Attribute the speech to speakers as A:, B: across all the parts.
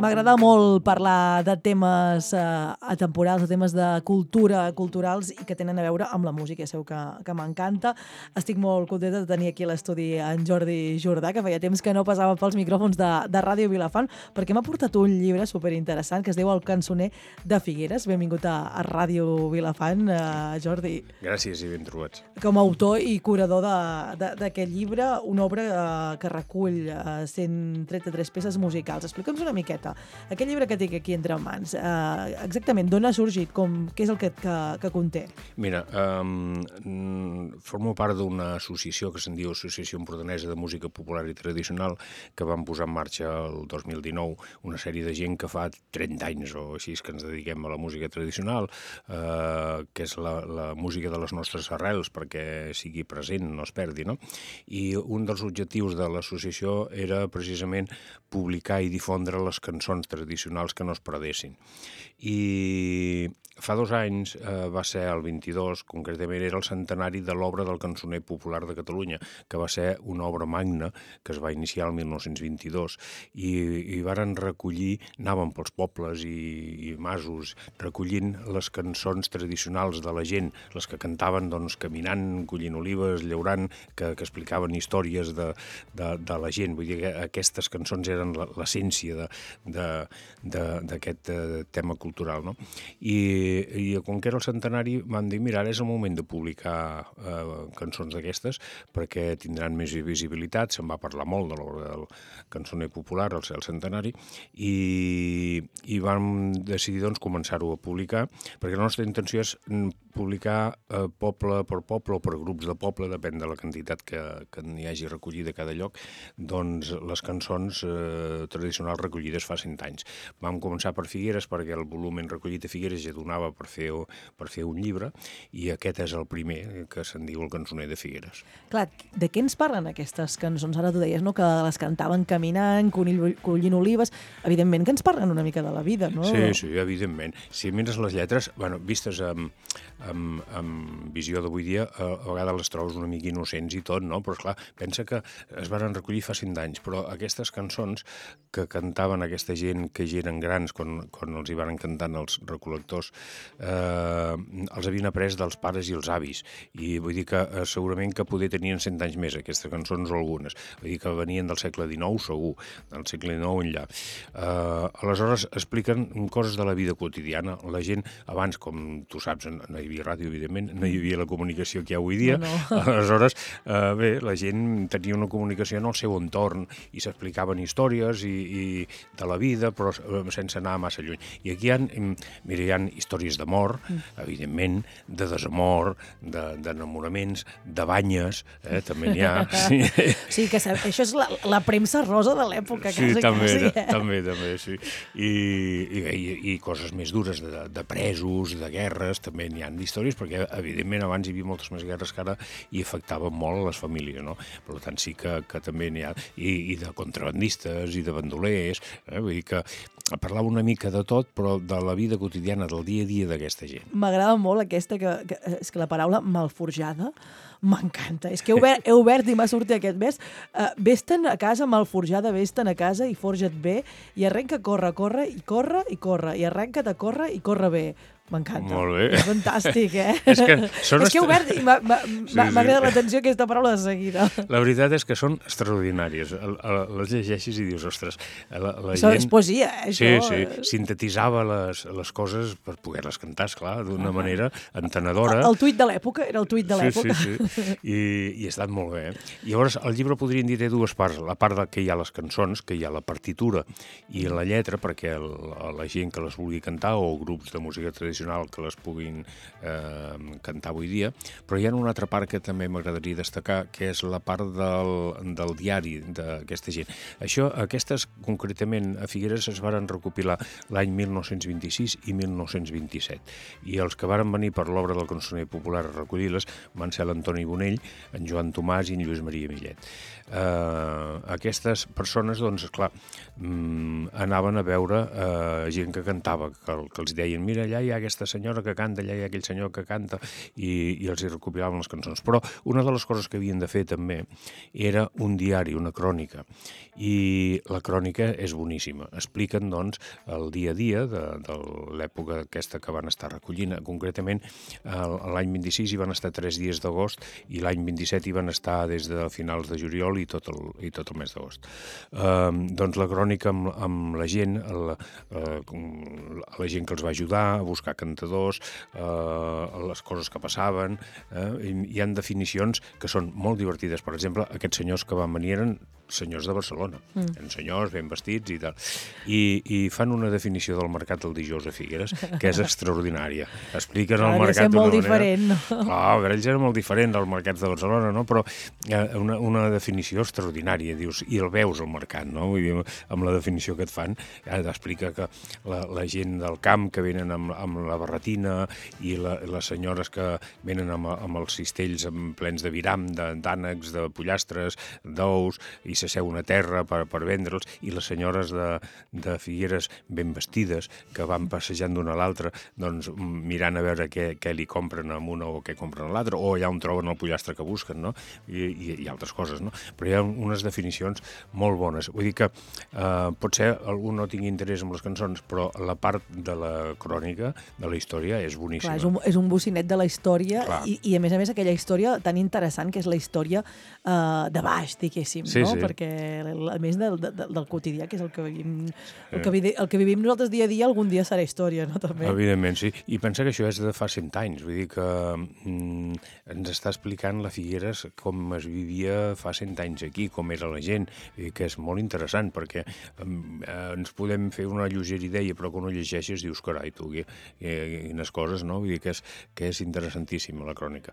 A: M'agrada molt parlar de temes atemporals, de temes de cultura, culturals i que tenen a veure amb la música. Ja sabeu que m'encanta. Estic molt contenta de tenir aquí a l'estudi en Jordi Jordà, que feia temps que no passava pels micròfons de Ràdio Vilafant, perquè m'ha portat un llibre superinteressant que es diu El cançoner de Figueres. Benvingut a Ràdio Vilafant, Jordi.
B: Gràcies i ben trobats.
A: Com a autor i curador d'aquest llibre, una obra que recull 133 peces musicals. Explica'ns una miqueta. Aquest llibre que tinc aquí entre mans, exactament d'on ha sorgit? Què és el que conté?
B: Mira, formo part d'una associació que se'n diu Associació Empordanesa de Música Popular i Tradicional, que vam posar en marxa el 2019 una sèrie de gent que fa 30 anys o així que ens dediquem a la música tradicional, que és la música de les nostres arrels perquè sigui present, no es perdi, no? I un dels objectius de l'associació era precisament publicar i difondre les cançons tradicionals que no es perdessin. I fa 2 anys, va ser el 22, concretament era el centenari de l'obra del Cançoner Popular de Catalunya, que va ser una obra magna que es va iniciar el 1922 i varen recollir, anàvem pels pobles i masos, recollint les cançons tradicionals de la gent, les que cantaven doncs, caminant, collint olives, llaurant, que explicaven històries de la gent. Vull dir que aquestes cançons eren l'essència d'aquest tema cultural, no? I com que era el centenari vam dir, mira, ara és el moment de publicar cançons d'aquestes perquè tindran més visibilitat, se'n va parlar molt de l'obra del Cançoner Popular, el centenari, i vam decidir doncs, començar-ho a publicar, perquè la nostra intenció és publicar poble per poble o per grups de poble, depèn de la quantitat que n'hi hagi recollida a cada lloc, doncs les cançons tradicionals recollides fa 100 anys. Vam començar per Figueres perquè el volum recollit a Figueres ja donava per fer un llibre, i aquest és el primer, que se'n diu El cançoner de Figueres.
A: Clar, de què ens parlen aquestes cançons? Ara tu deies, no?, que les cantaven caminant, collint olives. Evidentment que ens parlen una mica de la vida, no?
B: Sí, evidentment. Si mires les lletres, vistes amb visió d'avui dia, a vegades les trobes una mica innocents i tot, no? Però, esclar, pensa que es van recollir fa 100 anys, però aquestes cançons que cantaven aquesta gent que ja eren grans quan els hi van cantant els recol·lectors, els havien après dels pares i els avis, i vull dir que segurament que poder tenien 100 anys més aquestes cançons o algunes, vull dir que venien del segle XIX segur, del segle XIX enllà. Aleshores expliquen coses de la vida quotidiana. La gent abans, com tu saps, no hi havia ràdio, evidentment, no hi havia la comunicació que hi ha avui dia, no. Aleshores, bé, la gent tenia una comunicació en el seu entorn i s'explicaven històries i de la vida, però sense anar massa lluny. I aquí hi ha històries d'amor, evidentment, de desamor, d'enamoraments, de banyes, també n'hi ha.
A: Sí, que això és la premsa rosa de l'època.
B: Sí, també, sí. I coses més dures, de presos, de guerres, també n'hi ha d'històries, perquè, evidentment, abans hi havia moltes més guerres que ara i afectaven molt a les famílies, no? Per tant, sí que també n'hi ha, i de contrabandistes, i de bandolers, vull dir que parlava una mica de tot, però de la vida quotidiana, del dia a dia d'aquesta gent.
A: M'agrada molt aquesta, és que la paraula malforjada m'encanta. És que he obert i m'ha sortit aquest mes. Vés-te'n a casa malforjada, vés-te'n a casa i forja't bé, i arrenca a córrer, i arrenca't a córrer i corre bé. M'encanta.
B: Molt bé.
A: És fantàstic,
B: És que
A: he obert i m'ha agradat l'atenció aquesta paraula de seguida.
B: La veritat és que són extraordinàries. Les llegeixes i dius, ostres, la
A: gent...
B: És
A: poesia, això.
B: Sí, sintetitzava les coses per poder-les cantar, esclar, d'una manera entenedora.
A: El tuit de l'època, era el tuit de l'època.
B: Sí. I ha estat molt bé. Llavors, el llibre podríem dir té 2 parts. La part que hi ha les cançons, que hi ha la partitura i la lletra, perquè la gent que les vulgui cantar o grups de música tradicional que les puguin cantar avui dia, però hi ha una altra part que també m'agradaria destacar, que és la part del diari d'aquesta gent. Aquestes, concretament, a Figueres es varen recopilar l'any 1926 i 1927, i els que varen venir per l'obra del Cançoner Popular a recollir-les van ser l'Antoni Bonell, en Joan Tomàs i en Lluís Maria Millet. Aquestes persones, doncs, esclar, anaven a veure gent que cantava, que els deien, mira, allà hi ha aquesta senyora que canta, allà hi ha aquell senyor que canta, i els hi recopilaven les cançons. Però una de les coses que havien de fer també era un diari, una crònica, i la crònica és boníssima. Expliquen doncs, el dia a dia de l'època aquesta que van estar recollint. Concretament, l'any 26 hi van estar 3 dies d'agost i l'any 27 hi van estar des de finals de juliol i tot el mes d'agost. Doncs la crònica amb la gent, la gent que els va ajudar a buscar cantadors, les coses que passaven, hi ha definicions que són molt divertides. Per exemple, aquests senyors que van venir eren senyors de Barcelona, eren senyors ben vestits i tal, i fan una definició del mercat del dijous a Figueres que és extraordinària. Expliquen el mercat d'una manera...
A: diferent, no?
B: Clar, per ells era molt diferent dels mercats de Barcelona, no? Però una definició extraordinària, dius, i el veus al mercat, no? Vull dir, amb la definició que et fan, explica que la gent del camp que venen amb la barretina i les senyores que venen amb els cistells plens de viram, d'ànecs, de pollastres, d'ous, i s'asseu una terra per vendre'ls, i les senyores de Figueres ben vestides, que van passejant d'una a l'altra, doncs mirant a veure què li compren a una o què compren a l'altra, o allà on troben el pollastre que busquen, no? I altres coses, no? Però hi ha unes definicions molt bones. Vull dir que potser algú no tingui interès en les cançons, però la part de la crònica, de la història, és boníssima.
A: Clar, és un bocinet de la història i a més aquella història tan interessant que és la història de baix, diguéssim,
B: sí,
A: no?
B: Sí.
A: Perquè a més del quotidià, que és el que vivim nosaltres dia a dia, algun dia serà història, no? També.
B: Evidentment, sí. I pensa que això és de fa 100 anys. Vull dir que ens està explicant la Figueres com es vivia fa 100 anys aquí, com era la gent, i que és molt interessant, perquè ens podem fer una lleugera idea, però quan ho llegeixes dius, carai, tu, quines coses, no? Vull dir que és interessantíssima la crònica.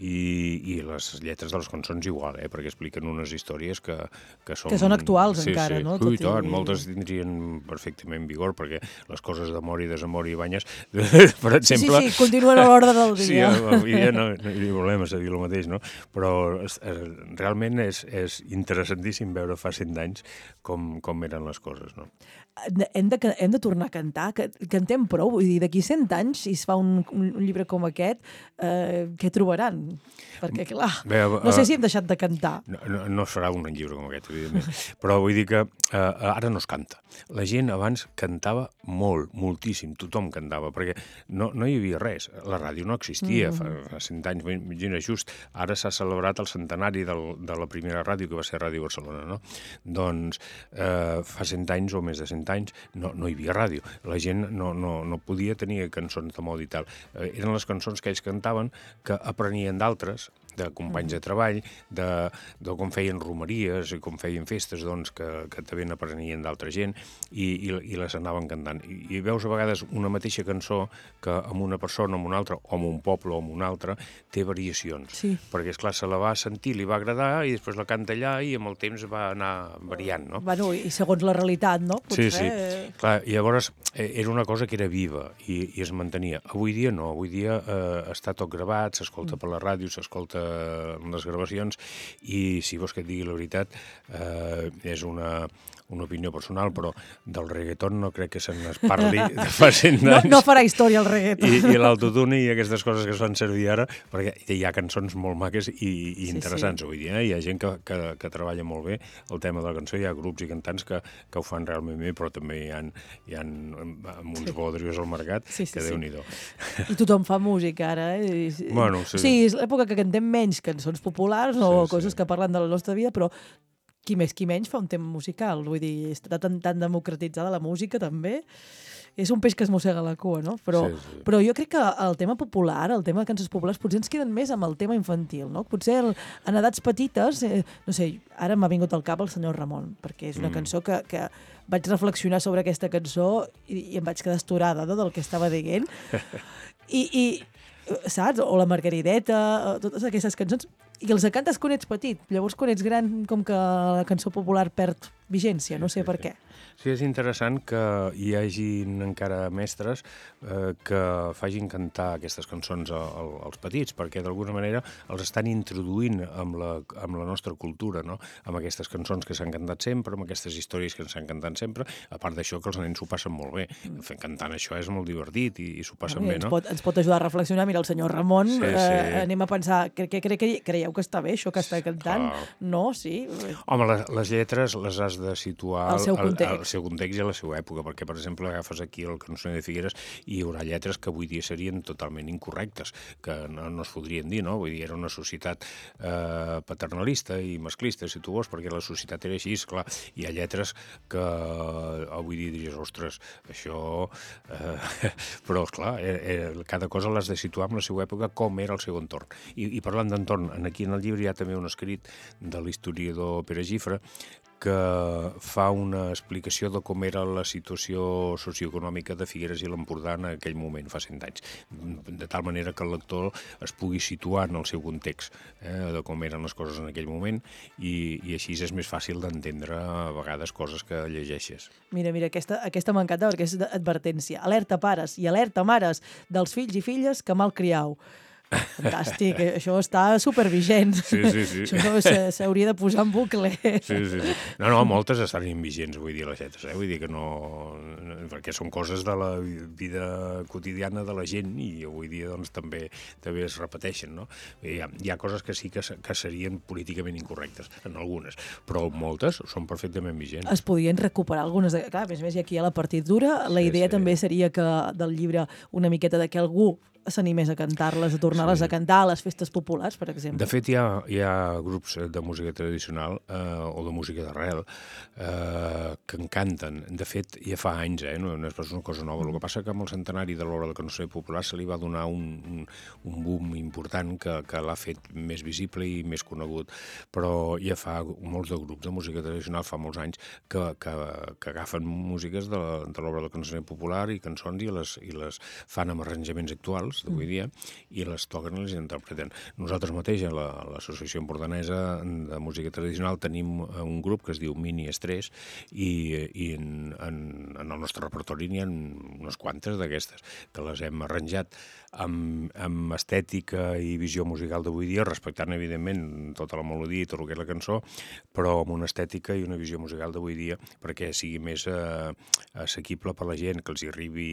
B: I les lletres de les cançons igual, perquè expliquen unes històries que són actuals
A: encara, no?
B: Sí, tant, moltes tindrien perfectament vigor, perquè les coses d'amor i desamor i banyes, per exemple...
A: Sí, continuen a l'ordre del dia.
B: Sí, avui dia no hi volem a dir el mateix, no? Però realment és interessantíssim veure fa 100 anys com eren les coses, no?
A: Hem de tornar a cantar, que cantem prou, vull dir, d'aquí 100 anys, si es fa un llibre com aquest, què trobaran? Perquè, clar, no sé si hem deixat de cantar.
B: No es farà un llibre com aquest, evidentment, però vull dir que ara no es canta. La gent abans cantava molt, moltíssim, tothom cantava, perquè no hi havia res, la ràdio no existia fa 100 anys, imagina, just ara s'ha celebrat el centenari de la primera ràdio, que va ser Ràdio Barcelona, no? Doncs fa 100 anys o més de 100 anys no hi havia ràdio, la gent no podia tenir cançons de moda i tal, eren les cançons que ells cantaven que aprenien d'altres, de companys de treball, de com feien romeries i com feien festes, doncs, que també n'aprenien d'altra gent i les anaven cantant. I veus a vegades una mateixa cançó que amb una persona, amb una altra, o amb un poble o amb una altra, té variacions.
A: Sí.
B: Perquè, esclar, se la va sentir, li va agradar i després la canta allà i amb el temps va anar variant, no?
A: Bueno, i segons la realitat, no?
B: Potser... Sí. Clar, i llavors era una cosa que era viva i es mantenia. Avui dia no, avui dia està tot gravat, s'escolta per la ràdio, s'escolta en les gravacions i, si vols que et digui la veritat, és una opinió personal, però del reggaeton no crec que se n'es parli de fa 100 anys.
A: No farà història el reggaeton.
B: I l'autotune i aquestes coses que es fan servir ara, perquè hi ha cançons molt maques i interessants avui dia. Hi ha gent que treballa molt bé el tema de la cançó, hi ha grups i cantants que ho fan realment bé, però també hi ha uns bodrios al mercat que Déu-n'hi-do.
A: I tothom fa música ara, eh?
B: Bueno, sí.
A: O sigui, és l'època que cantem menys cançons populars o coses que parlen de la nostra vida, però qui més qui menys fa un tema musical. Vull dir, està tan democratitzada la música, també. És un peix que es mossega la cua, no? Però jo crec que el tema popular, el tema de cançons populars, potser ens queden més amb el tema infantil, no? Potser en edats petites, no sé, ara m'ha vingut al cap el senyor Ramon, perquè és una cançó que vaig reflexionar sobre aquesta cançó i em vaig quedar esturada, no?, del que estava dient. I saps? O la Margarideta, totes aquestes cançons, i els cantes quan ets petit. Llavors, quan ets gran, com que la cançó popular perd vigència, no sé per què.
B: Sí, és interessant que hi hagin encara mestres que facin cantar aquestes cançons als petits, perquè d'alguna manera els estan introduint amb la nostra cultura, no? Amb aquestes cançons que s'han cantat sempre, amb aquestes històries que s'han cantat sempre, a part d'això que els nens s'ho passen molt bé. Cantant això és molt divertit i s'ho passen bé, no?
A: Ens pot ajudar a reflexionar. Mira, el senyor Ramon, anem a pensar, creieu que està bé això que està cantant? No, sí.
B: Home, les lletres les has de situar
A: el seu
B: context i la seva època, perquè, per exemple, agafes aquí el Cançoner de Figueres i hi haurà lletres que avui dia serien totalment incorrectes, que no es podrien dir, no? Vull dir, era una societat paternalista i masclista, si tu vols, perquè la societat era així, clar. Hi ha lletres que avui dia diries, ostres, això... Però, esclar, cada cosa l'has de situar en la seva època, com era el seu entorn. I parlant d'entorn, aquí en el llibre hi ha també un escrit de l'historiador Pere Gifre, que fa una explicació de com era la situació socioeconòmica de Figueres i l'Empordà en aquell moment, fa 100 anys, de tal manera que el lector es pugui situar en el seu context, de com eren les coses en aquell moment, i així és més fàcil d'entendre a vegades coses que llegeixes.
A: Mira, aquesta m'encanta perquè és d'advertència. Alerta pares i alerta mares dels fills i filles que mal criau. Fantàstic, això està supervigent.
B: Sí.
A: Això s'hauria de posar en bucle.
B: Sí. No, moltes estan invigents, vull dir, les lletres, vull dir que no... perquè són coses de la vida quotidiana de la gent i avui dia doncs també es repeteixen, no? Hi ha coses que sí que serien políticament incorrectes, en algunes, però moltes són perfectament vigents.
A: Es podien recuperar algunes. Clar, a més, hi ha aquí a la partitura, la idea també seria que del llibre una miqueta de que algú s'animés a cantar-les, a tornar-les a cantar a les festes populars, per exemple.
B: De fet, hi ha grups de música tradicional o de música d'arrel que encanten. De fet, ja fa anys, no és pas una cosa nova. El que passa que amb el centenari de l'obra del Cançoner popular se li va donar un boom important que l'ha fet més visible i més conegut. Però ja fa molts de grups de música tradicional, fa molts anys, que agafen músiques de l'obra del Cançoner popular i cançons i les fan amb arranjaments actuals d'avui dia, i les toquen i les interpreten. Nosaltres mateix, a l'Associació Empordanesa de Música Tradicional, tenim un grup que es diu Mini Estrès i en el nostre repertori n'hi ha unes quantes d'aquestes, que les hem arranjat amb estètica i visió musical d'avui dia, respectant, evidentment, tota la melodia i tot el que és la cançó, però amb una estètica i una visió musical d'avui dia perquè sigui més assequible per la gent, que els hi arribi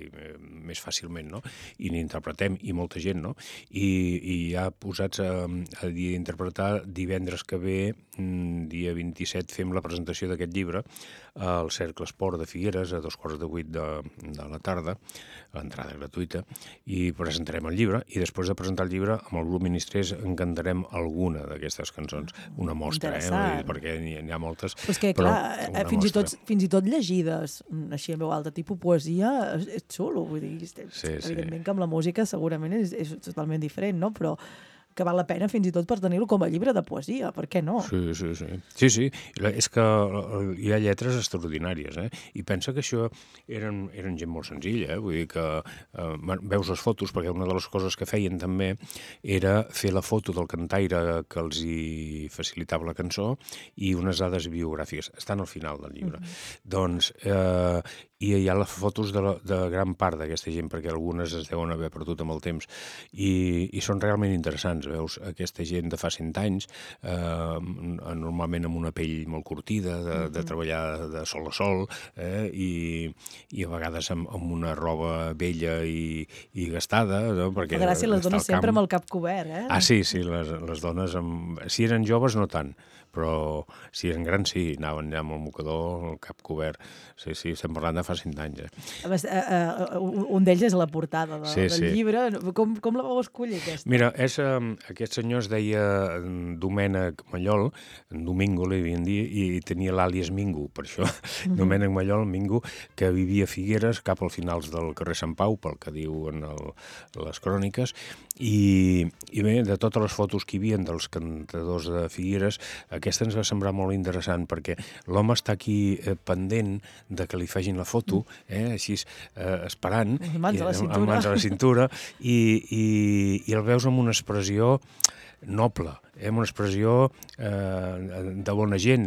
B: més fàcilment, no? I n'interpretem, i molta gent, no? I ja posats a interpretar divendres que ve, dia 27, fem la presentació d'aquest llibre al Cercle Esport de Figueres a 7:15 de la tarda, a l'entrada gratuïta, i presentarem el llibre, i després de presentar el llibre, amb el grup Ministrers en cantarem alguna d'aquestes cançons, una mostra, perquè n'hi ha moltes.
A: Però és que, clar, fins i tot llegides, així en veu alta, tipus poesia, és xulo, vull dir, evidentment que amb la música segurament és totalment diferent, no? Però que val la pena fins i tot per tenir-ho com a llibre de poesia, per què no?
B: Sí, és que hi ha lletres extraordinàries, i pensa que això eren gent molt senzilla, vull dir que veus les fotos, perquè una de les coses que feien també era fer la foto del cantaire que els hi facilitava la cançó i unes dades biogràfiques, estan al final del llibre. Doncs i hi ha les fotos de gran part d'aquesta gent, perquè algunes es deuen haver perdut amb el temps, i són realment interessants. Veus aquesta gent de fa 100 anys, normalment amb una pell molt curtida, de treballar de sol a sol, i a vegades amb una roba vella i gastada. No?
A: Perquè gràcies, les dones sempre amb el cap cobert,
B: Sí, les dones, si eren joves no tant, però si eren grans sí, anaven ja amb el mocador, el cap cobert. Sí, estem parlant de fa 100 anys.
A: A més, un d'ells és la portada del llibre. Com la vau escollir, aquesta?
B: Mira, aquest senyor es deia Domènec Mallol, Domingo li havien dit, i tenia l'àlies Mingo, per això. Domènec Mallol, Mingo, que vivia a Figueres, cap al finals del carrer Sant Pau, pel que diuen les cròniques, i bé, de totes les fotos que hi havia dels cantadors de Figueres, aquesta ens va semblar molt interessant, perquè l'home està aquí pendent de que li facin la foto, així esperant,
A: amb mans
B: a la cintura, i el veus amb una expressió noble, amb una expressió de bona gent,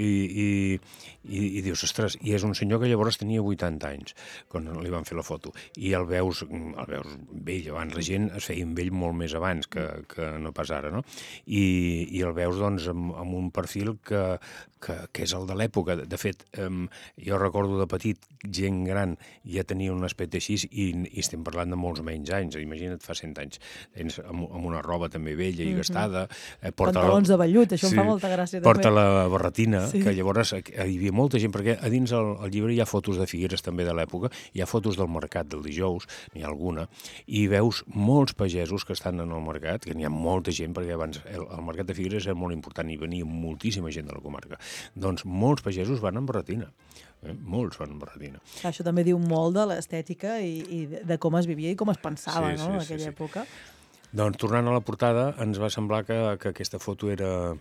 B: i dius, ostres, i és un senyor que llavors tenia 80 anys quan li van fer la foto, i el veus vell, abans la gent es feia vell molt més abans que no pas ara, no? I el veus doncs amb un perfil que és el de l'època. De fet, jo recordo de petit, gent gran ja tenia un aspecte així, i estem parlant de molts menys anys, imagina't fa 100 anys, amb una roba també vella i gastada,
A: Pantalons de vellut, això em fa molta gràcia també.
B: Porta la barretina, que llavors hi havia molta gent, perquè a dins el llibre hi ha fotos de Figueres també de l'època, hi ha fotos del mercat del dijous, n'hi ha alguna, i veus molts pagesos que estan en el mercat, que n'hi ha molta gent, perquè abans el mercat de Figueres era molt important i venia moltíssima gent de la comarca. Doncs molts pagesos van amb barretina. Molts van amb barretina.
A: Això també diu molt de l'estètica i de com es vivia i com es pensava en aquella època.
B: Doncs tornant a la portada, ens va semblar que aquesta foto era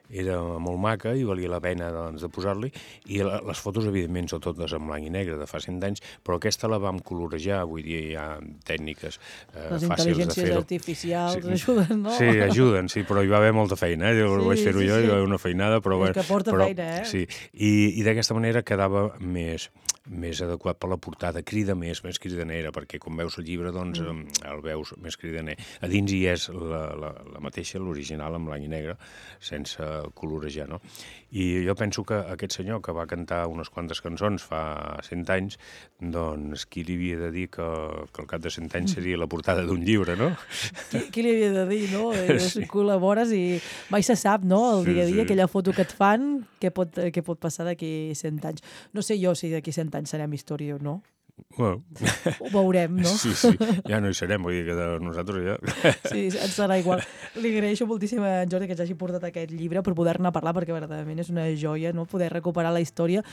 B: molt maca i valia la pena de posar-li, i les fotos, evidentment, són totes en blanc i negre de fa 100 anys, però aquesta la vam colorejar, vull dir, hi ha tècniques fàcils de fer-ho.
A: Les intel·ligències artificials ajuden, no?
B: Sí, ajuden, sí, però hi va haver molta feina, vaig fer-ho jo, hi va haver una feinada, però...
A: És que porta feina,
B: Sí, i d'aquesta manera quedava més adequat per la portada, crida més cridanera, perquè quan veus el llibre, doncs, el veus més cridaner. A dins hi és la mateixa, l'original, en blanc i negre, sense colorejar, no? I jo penso que aquest senyor, que va cantar unes quantes cançons fa 100 anys, doncs qui li havia de dir que al cap de 100 anys seria la portada d'un llibre, no?
A: Qui li havia de dir, no? Col·labores i mai se sap, no? El dia a dia, aquella foto que et fan, què pot passar d'aquí 100 anys. No sé jo si d'aquí 100 anys serem història o no.
B: Bueno.
A: Ho veurem, no?
B: Sí, ja no hi serem, vull dir que nosaltres ja...
A: Sí, ens serà igual. Li agraeixo moltíssim a Jordi que ens hagi portat aquest llibre per poder-ne parlar, perquè verdaderament és una joia, no? Poder recuperar la història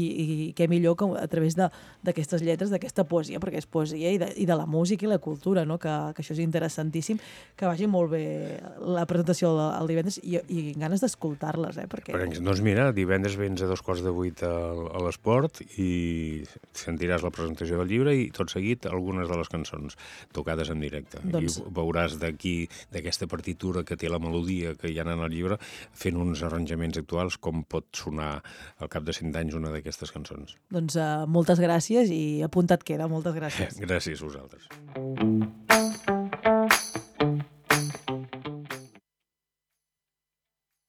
A: i què millor que a través d'aquestes lletres, d'aquesta poesia, perquè és poesia i de la música i la cultura, no? Que això és interessantíssim, que vagi molt bé la presentació el divendres i ganes d'escoltar-les, perquè...
B: Doncs mira, divendres vens a 7:45 a l'Esport i sentiràs la presentació del llibre i tot seguit algunes de les cançons tocades en directe. I veuràs d'aquesta partitura que té la melodia que hi ha en el llibre, fent uns arranjaments actuals, com pot sonar al cap de 100 anys una d'aquestes cançons.
A: Doncs moltes gràcies i apuntat queda. Moltes gràcies.
B: Gràcies a vosaltres.